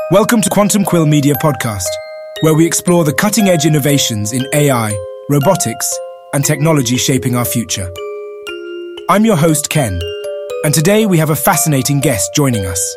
Welcome to Quantum Quill Media Podcast, where we explore the cutting-edge innovations in AI, robotics, and technology shaping our future. I'm your host, Ken, and today we have a fascinating guest joining us.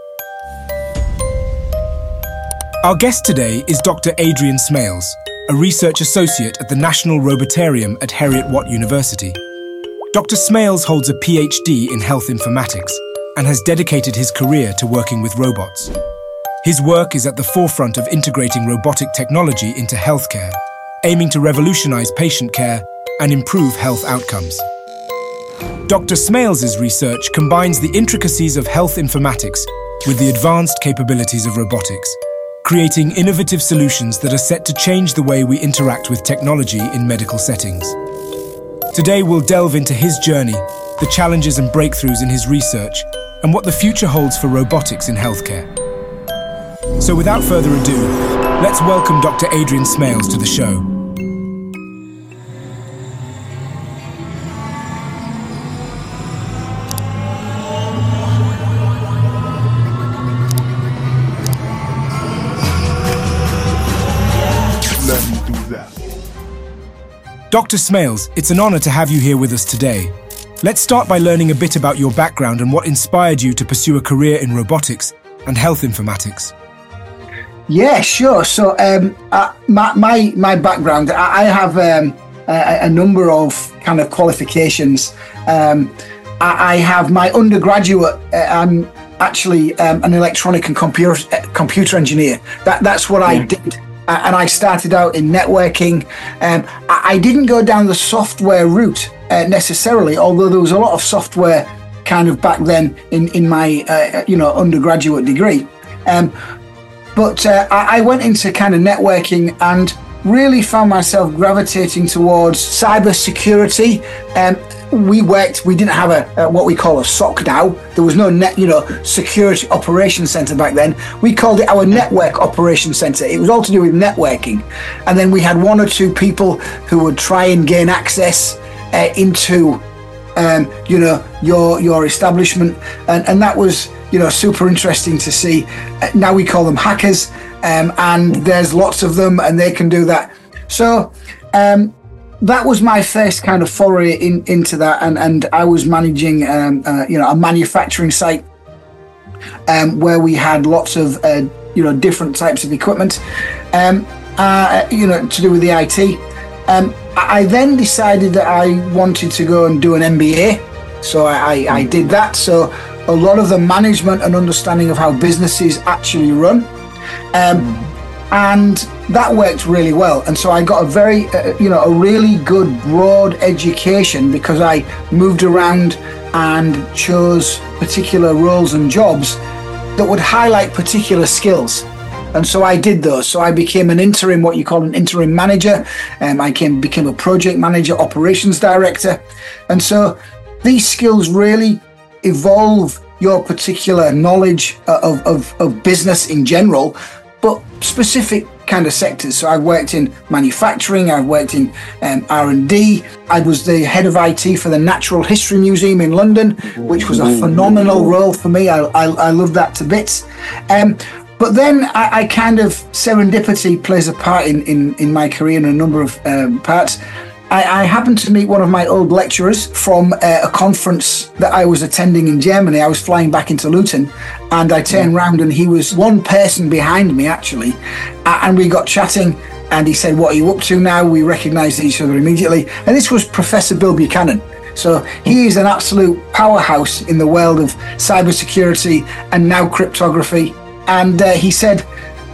Our guest today is Dr. Adrian Smales, a research associate at the National Robotarium at Heriot-Watt University. Dr. Smales holds a PhD in health informatics and has dedicated his career to working with robots. His work is at the forefront of integrating robotic technology into healthcare, aiming to revolutionize patient care and improve health outcomes. Dr. Smales' research combines the intricacies of health informatics with the advanced capabilities of robotics, creating innovative solutions that are set to change the way we interact with technology in medical settings. Today we'll delve into his journey, the challenges and breakthroughs in his research, and what the future holds for robotics in healthcare. So without further ado, let's welcome Dr. Adrian Smales to the show. Let me do that. Dr. Smales, it's an honor to have you here with us today. Let's start by learning a bit about your background and what inspired you to pursue a career in robotics and health informatics. Yeah, sure. So my background, I have a number of kind of qualifications. I have my undergraduate, I'm actually an electronic and computer engineer. That's what I did. And I started out in networking. I didn't go down the software route necessarily, although there was a lot of software kind of back then in my undergraduate degree. But I went into kind of networking and really found myself gravitating towards cyber security. We didn't have a what we call a SOC now. There was no security operations center back then. We called it our network operations center. It was all to do with networking. And then we had one or two people who would try and gain access into your establishment, and that was super interesting to see. Now we call them hackers, and there's lots of them, and they can do that. So that was my first kind of foray into that, and I was managing a manufacturing site where we had lots of different types of equipment, to do with the IT. I then decided that I wanted to go and do an MBA, so I did that. So a lot of the management and understanding of how businesses actually run, and that worked really well. And so I got a really good broad education because I moved around and chose particular roles and jobs that would highlight particular skills. And so I did those. So I became what you call an interim manager. I became a project manager, operations director. And so these skills really evolve your particular knowledge of business in general, but specific kind of sectors. So I've worked in manufacturing, I've worked in R&D. I was the head of IT for the Natural History Museum in London, which was a phenomenal role for me. I loved that to bits. But then I kind of, serendipity plays a part in my career in a number of parts. I happened to meet one of my old lecturers from a conference that I was attending in Germany. I was flying back into Luton, and I turned round and he was one person behind me, actually. And we got chatting, and he said, "What are you up to now?" We recognised each other immediately. And this was Professor Bill Buchanan. So he is an absolute powerhouse in the world of cybersecurity and now cryptography. And he said,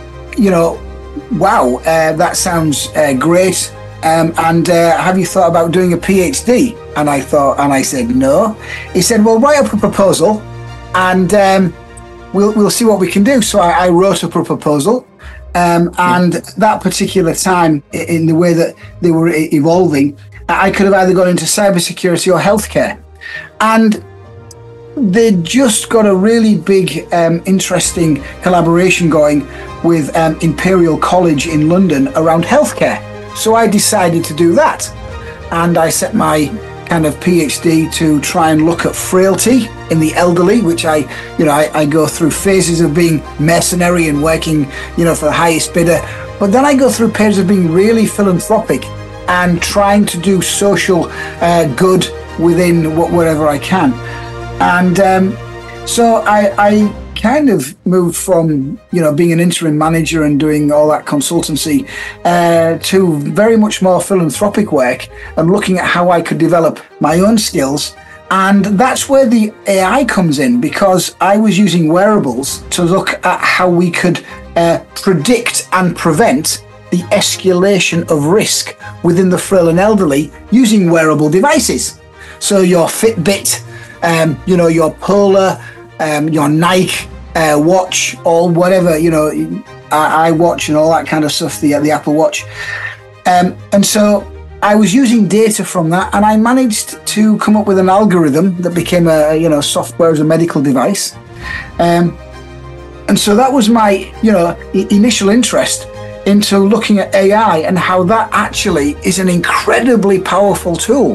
wow, that sounds great. And have you thought about doing a PhD? And I said, no. He said, well, write up a proposal and we'll see what we can do. So I wrote up a proposal. And that particular time, in the way that they were evolving, I could have either gone into cybersecurity or healthcare. And they just got a really big, interesting collaboration going with Imperial College in London around healthcare. So I decided to do that. And I set my kind of PhD to try and look at frailty in the elderly, which I go through phases of being mercenary and working, for the highest bidder. But then I go through periods of being really philanthropic and trying to do social good within whatever I can. And so I kind of moved from, being an interim manager and doing all that consultancy to very much more philanthropic work and looking at how I could develop my own skills. And that's where the AI comes in, because I was using wearables to look at how we could predict and prevent the escalation of risk within the frail and elderly using wearable devices. So your Fitbit, your Polar, your Nike watch, or whatever, iWatch and all that kind of stuff, the Apple Watch. And so I was using data from that, and I managed to come up with an algorithm that became a software as a medical device. And so that was my, initial interest into looking at AI and how that actually is an incredibly powerful tool,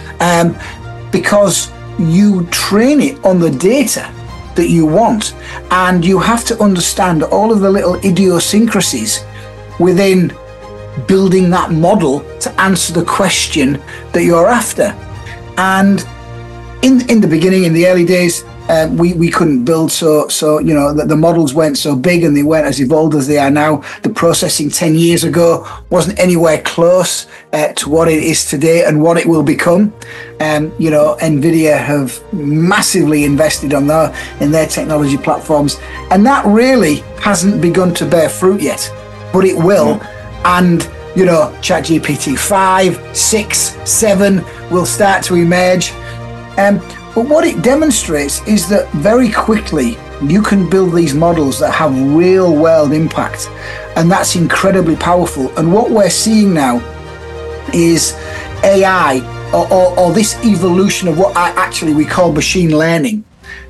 because you train it on the data that you want, and you have to understand all of the little idiosyncrasies within building that model to answer the question that you're after. And in the beginning, in the early days, we couldn't build the models weren't so big and they weren't as evolved as they are now. The processing 10 years ago wasn't anywhere close to what it is today and what it will become. NVIDIA have massively invested in their technology platforms, and that really hasn't begun to bear fruit yet, but it will. And ChatGPT 5, 6, 7 will start to emerge. But what it demonstrates is that very quickly you can build these models that have real world impact, and that's incredibly powerful. And what we're seeing now is AI, or this evolution of what we call machine learning,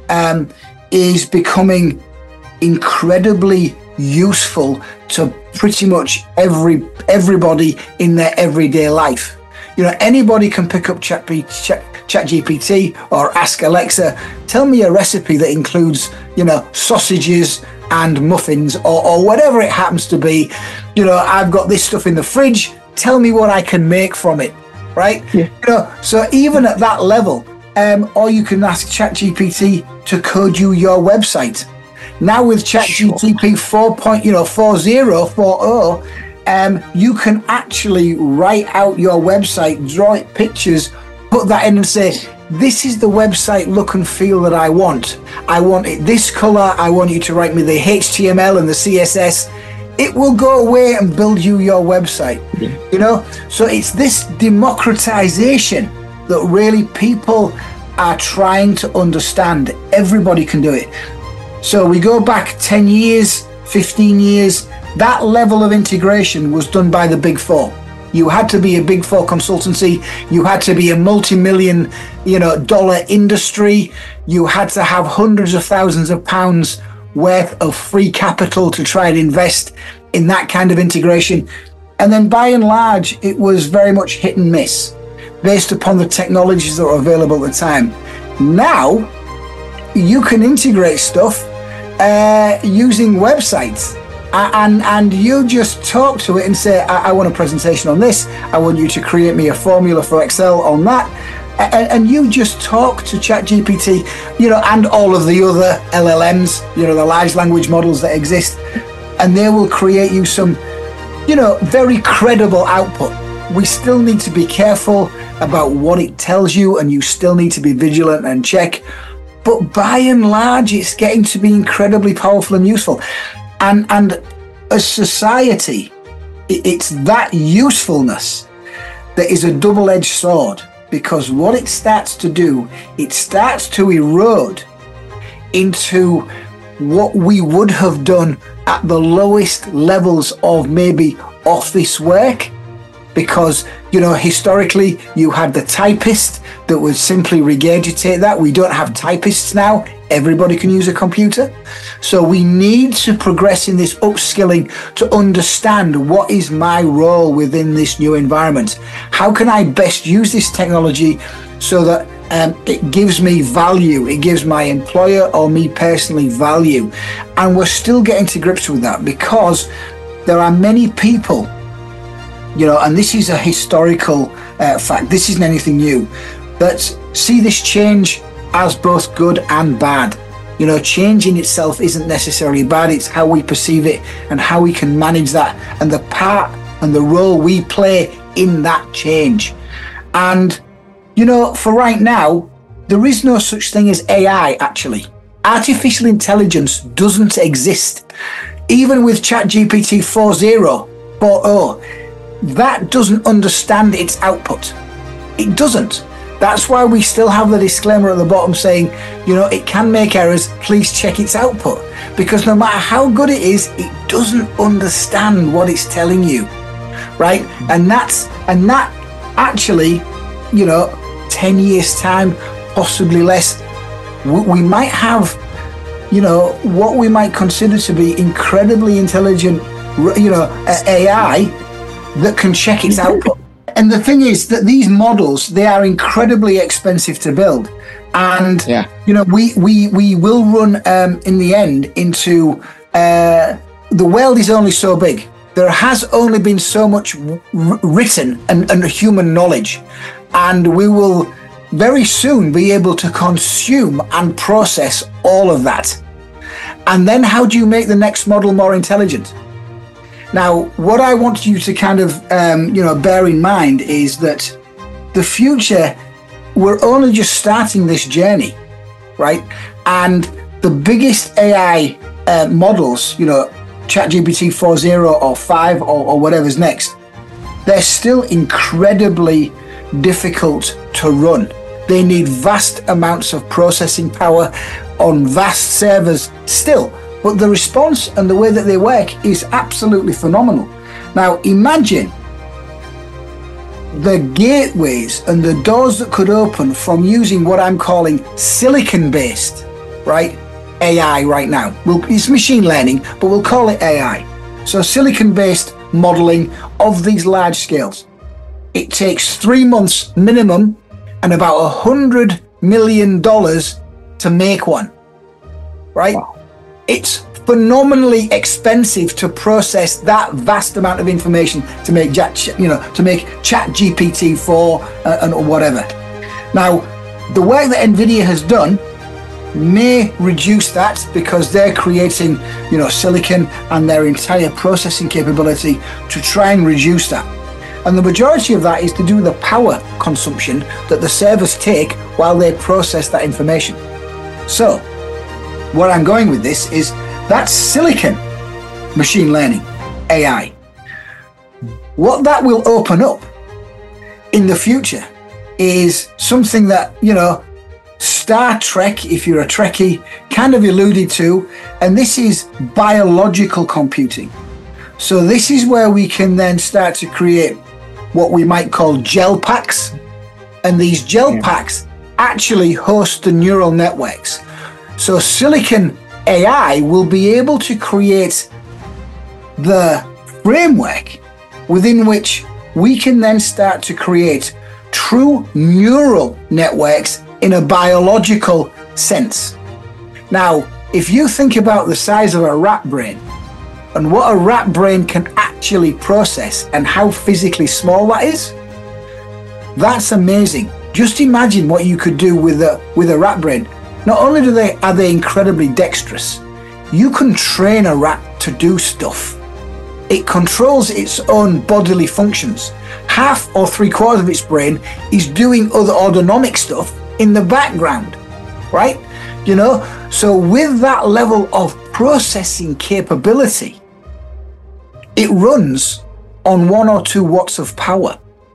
is becoming incredibly useful to pretty much everybody in their everyday life. Anybody can pick up ChatGPT or ask Alexa, tell me a recipe that includes, sausages and muffins, or whatever it happens to be. I've got this stuff in the fridge. Tell me what I can make from it, right? Yeah. So even at that level, or you can ask ChatGPT to code you your website. Now with ChatGPT 4.0, you can actually write out your website, draw it pictures, put that in and say, this is the website look and feel that I want. I want it this color. I want you to write me the HTML and the CSS. It will go away and build you your website. Yeah. So it's this democratization that really people are trying to understand. Everybody can do it. So we go back 10 years, 15 years, that level of integration was done by the Big Four. You had to be a Big Four consultancy. You had to be a multi-million, dollar industry. You had to have hundreds of thousands of pounds worth of free capital to try and invest in that kind of integration. And then by and large, it was very much hit and miss based upon the technologies that were available at the time. Now, you can integrate stuff using websites. And you just talk to it and say, I want a presentation on this. I want you to create me a formula for Excel on that. And you just talk to ChatGPT, and all of the other LLMs, the large language models that exist, and they will create you some, very credible output. We still need to be careful about what it tells you, and you still need to be vigilant and check. But by and large, it's getting to be incredibly powerful and useful. And as society, it's that usefulness that is a double-edged sword, because what it starts to do, it starts to erode into what we would have done at the lowest levels of maybe office work. Because, historically, you had the typist that would simply regurgitate that. We don't have typists now. Everybody can use a computer. So we need to progress in this upskilling to understand what is my role within this new environment. How can I best use this technology so that it gives me value. It gives my employer or me personally value. And we're still getting to grips with that because there are many people, and this is a historical fact, this isn't anything new, that see this change as both good and bad. Change in itself isn't necessarily bad. It's how we perceive it and how we can manage that and the part and the role we play in that change. And, for right now, there is no such thing as AI, actually. Artificial intelligence doesn't exist. Even with ChatGPT 4.0, that doesn't understand its output. It doesn't. That's why we still have the disclaimer at the bottom saying, it can make errors, please check its output. Because no matter how good it is, it doesn't understand what it's telling you, right? And that actually, 10 years time, possibly less, we might have, what we might consider to be incredibly intelligent, AI that can check its output. And the thing is that these models, they are incredibly expensive to build. And, we will run in the end into the world is only so big. There has only been so much written and human knowledge. And we will very soon be able to consume and process all of that. And then how do you make the next model more intelligent? Now, what I want you to kind of, bear in mind is that the future, we're only just starting this journey, right? And the biggest AI models, ChatGPT 4.0 or 5 or whatever's next, they're still incredibly difficult to run. They need vast amounts of processing power on vast servers still. But the response and the way that they work is absolutely phenomenal. Now, imagine the gateways and the doors that could open from using what I'm calling silicon-based, right, AI right now. It's machine learning, but we'll call it AI. So silicon-based modeling of these large scales. It takes 3 months minimum and about $100 million to make one, right? Wow. It's phenomenally expensive to process that vast amount of information to make ChatGPT 4 and whatever. Now, the work that NVIDIA has done may reduce that because they're creating, silicon and their entire processing capability to try and reduce that. And the majority of that is to do with the power consumption that the servers take while they process that information. So, where I'm going with this is that's silicon machine learning, AI. What that will open up in the future is something that, Star Trek, if you're a Trekkie, kind of alluded to, and this is biological computing. So this is where we can then start to create what we might call gel packs. And these gel packs actually host the neural networks. So silicon AI will be able to create the framework within which we can then start to create true neural networks in a biological sense. Now, if you think about the size of a rat brain and what a rat brain can actually process and how physically small that is, that's amazing. Just imagine what you could do with a rat brain. Not only are they incredibly dexterous, you can train a rat to do stuff. It controls its own bodily functions. Half or 3/4 of its brain is doing other autonomic stuff in the background, right? So with that level of processing capability, it runs on 1 or 2 watts of power.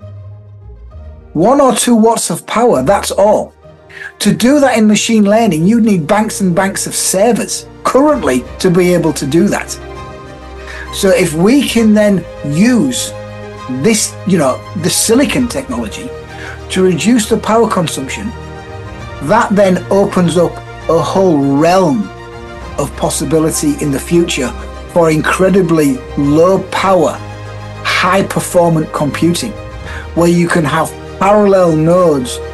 1 or 2 watts of power, that's all. To do that in machine learning, you need banks and banks of servers currently to be able to do that. So if we can then use this, the silicon technology to reduce the power consumption, that then opens up a whole realm of possibility in the future for incredibly low power, high performant computing, where you can have parallel nodes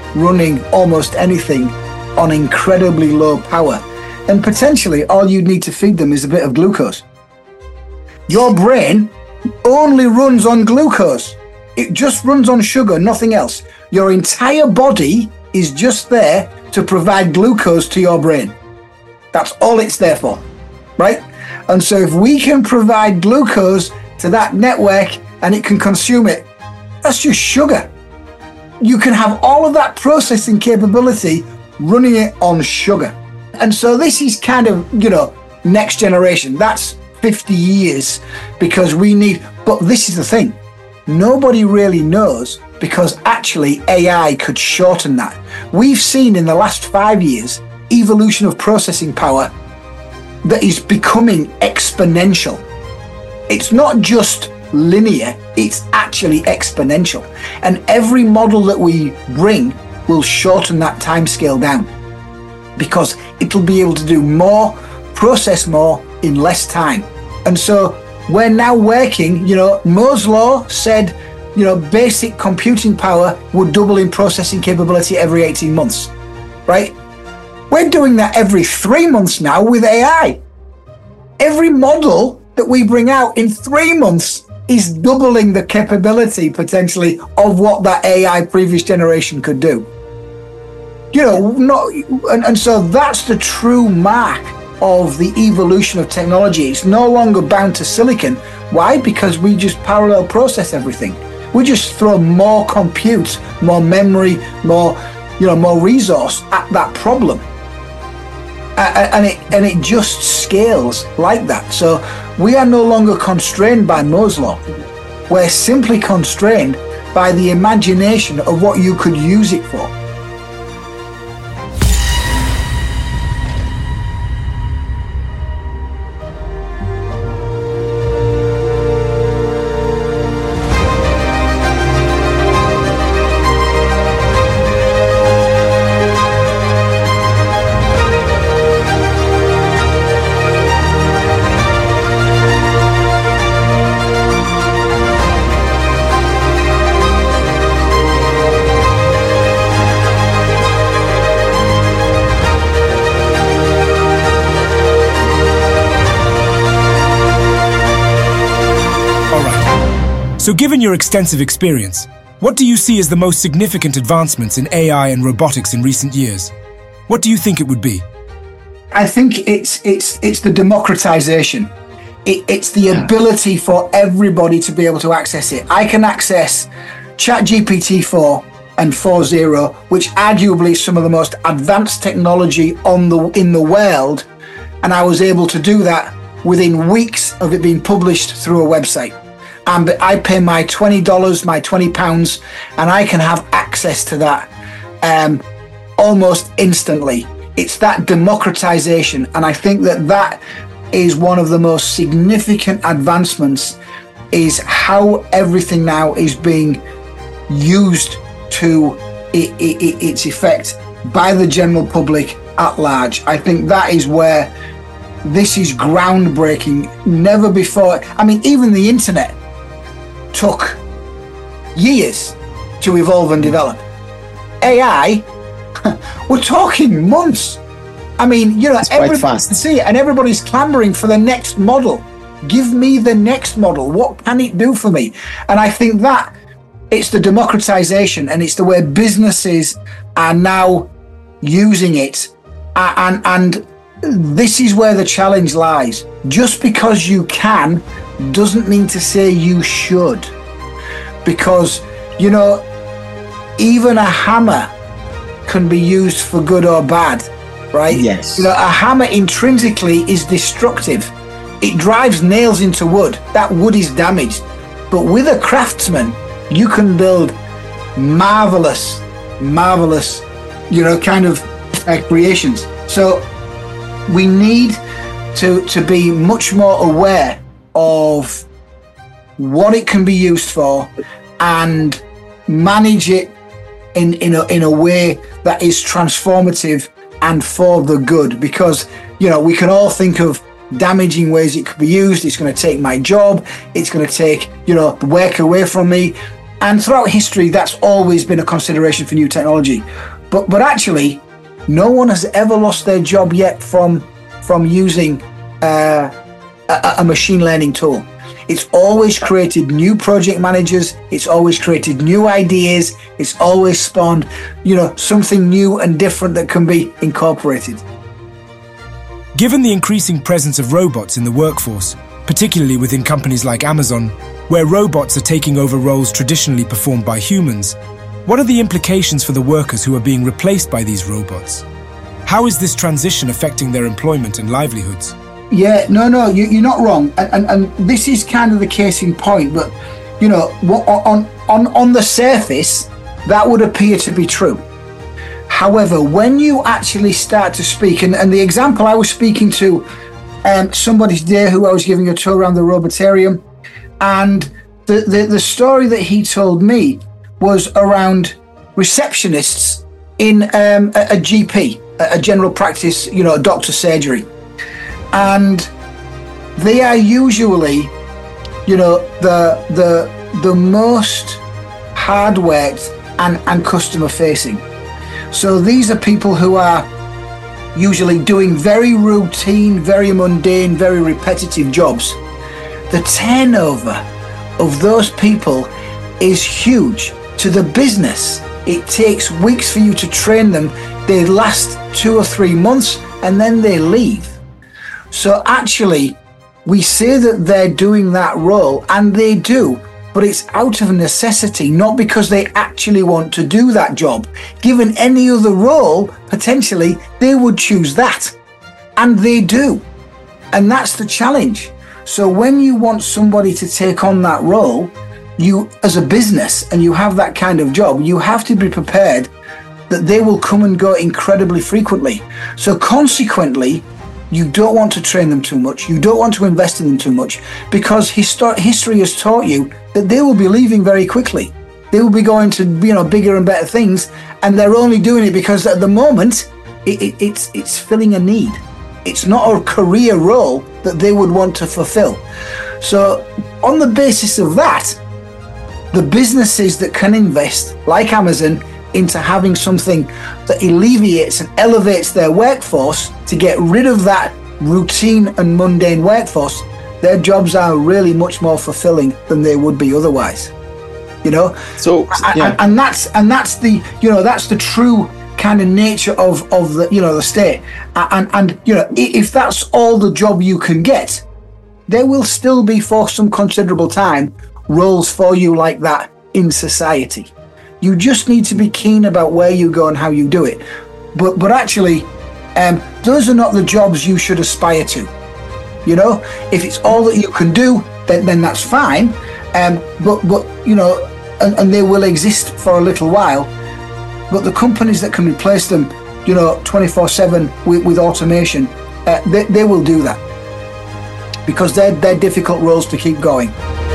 running almost anything on incredibly low power. And potentially all you need to feed them is a bit of glucose. Your brain only runs on glucose. It just runs on sugar, nothing else. Your entire body is just there to provide glucose to your brain. That's all it's there for, right? And so if we can provide glucose to that network and it can consume it, that's just sugar. You can have all of that processing capability running it on sugar. And so this is kind of, next generation. That's 50 years because we need, but this is the thing. Nobody really knows because actually AI could shorten that. We've seen in the last 5 years, evolution of processing power that is becoming exponential. It's not just linear, it's actually exponential. And every model that we bring will shorten that timescale down because it'll be able to do more, process more in less time. And so we're now working, Moore's Law said, basic computing power would double in processing capability every 18 months, right? We're doing that every 3 months now with AI. Every model that we bring out in 3 months is doubling the capability potentially of what that AI previous generation could do. And so that's the true mark of the evolution of technology. It's no longer bound to silicon. Why? Because we just parallel process everything. We just throw more compute, more memory, more resource at that problem. And it just scales like that. So we are no longer constrained by Moore's Law. We're simply constrained by the imagination of what you could use it for. So given your extensive experience, what do you see as the most significant advancements in AI and robotics in recent years? What do you think it would be? I think it's the democratization. It's the ability for everybody to be able to access it. I can access ChatGPT 4 and 4.0, which arguably is some of the most advanced technology in the world, and I was able to do that within weeks of it being published through a website. And I pay my $20, my £20, and I can have access to that almost instantly. It's that democratization, and I think that is one of the most significant advancements, is how everything now is being used to its effect by the general public at large. I think that is where this is groundbreaking. Never before, even the internet took years to evolve and develop. AI, we're talking months. Everybody can see it, and everybody's clamoring for the next model. Give me the next model. What can it do for me? And I think that it's the democratization, and it's the way businesses are now using it. And this is where the challenge lies. Just because you can doesn't mean to say you should. Because, even a hammer can be used for good or bad, right? Yes. A hammer intrinsically is destructive. It drives nails into wood. That wood is damaged. But with a craftsman, you can build marvelous, creations. So we need to be much more aware of what it can be used for and manage it in a way that is transformative and for the good. Because we can all think of damaging ways it could be used. It's going to take my job, it's going to take work away from me. And throughout history, that's always been a consideration for new technology. But actually, no one has ever lost their job yet from using a machine learning tool. It's always created new project managers. It's always created new ideas. It's always spawned, something new and different that can be incorporated. Given the increasing presence of robots in the workforce, particularly within companies like Amazon, where robots are taking over roles traditionally performed by humans, what are the implications for the workers who are being replaced by these robots? How is this transition affecting their employment and livelihoods? Yeah, no, you're not wrong, and this is kind of the case in point. But on the surface, that would appear to be true. However, when you actually start to speak, and the example I was speaking to somebody today who I was giving a tour around the Robotarium, and the story that he told me was around receptionists in a GP, a general practice, a doctor's surgery. And they are usually, the most hard-worked and customer-facing. So these are people who are usually doing very routine, very mundane, very repetitive jobs. The turnover of those people is huge. To the business, it takes weeks for you to train them. They last 2 or 3 months and then they leave. So actually, we say that they're doing that role, and they do, but it's out of necessity, not because they actually want to do that job. Given any other role, potentially, they would choose that. And they do. And that's the challenge. So when you want somebody to take on that role, you, as a business, and you have that kind of job, you have to be prepared that they will come and go incredibly frequently. So consequently, you don't want to train them too much. You don't want to invest in them too much, because history has taught you that they will be leaving very quickly. They will be going to bigger and better things, and they're only doing it because at the moment it's filling a need. It's not a career role that they would want to fulfill. So on the basis of that, the businesses that can invest, like Amazon, into having something that alleviates and elevates their workforce to get rid of that routine and mundane workforce, their jobs are really much more fulfilling than they would be otherwise. So yeah. and that's the that's the true kind of nature of the the state. And if that's all the job you can get, there will still be, for some considerable time, roles for you like that in society. You just need to be keen about where you go and how you do it. But actually, those are not the jobs you should aspire to. If it's all that you can do, then that's fine. But and they will exist for a little while. But the companies that can replace them, 24/7 with automation, they will do that, because they're difficult roles to keep going.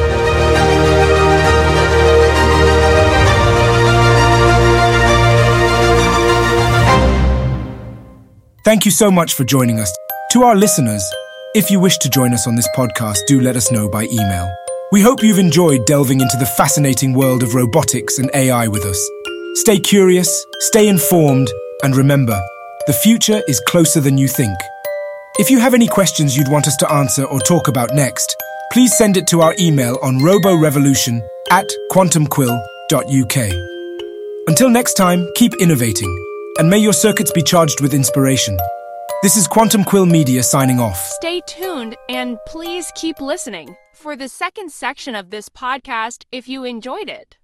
Thank you so much for joining us. To our listeners, if you wish to join us on this podcast, do let us know by email. We hope you've enjoyed delving into the fascinating world of robotics and AI with us. Stay curious, stay informed, and remember, the future is closer than you think. If you have any questions you'd want us to answer or talk about next, please send it to our email on roborevolution@quantumquill.uk. Until next time, keep innovating, and may your circuits be charged with inspiration. This is Quantum Quill Media signing off. Stay tuned and please keep listening for the second section of this podcast if you enjoyed it.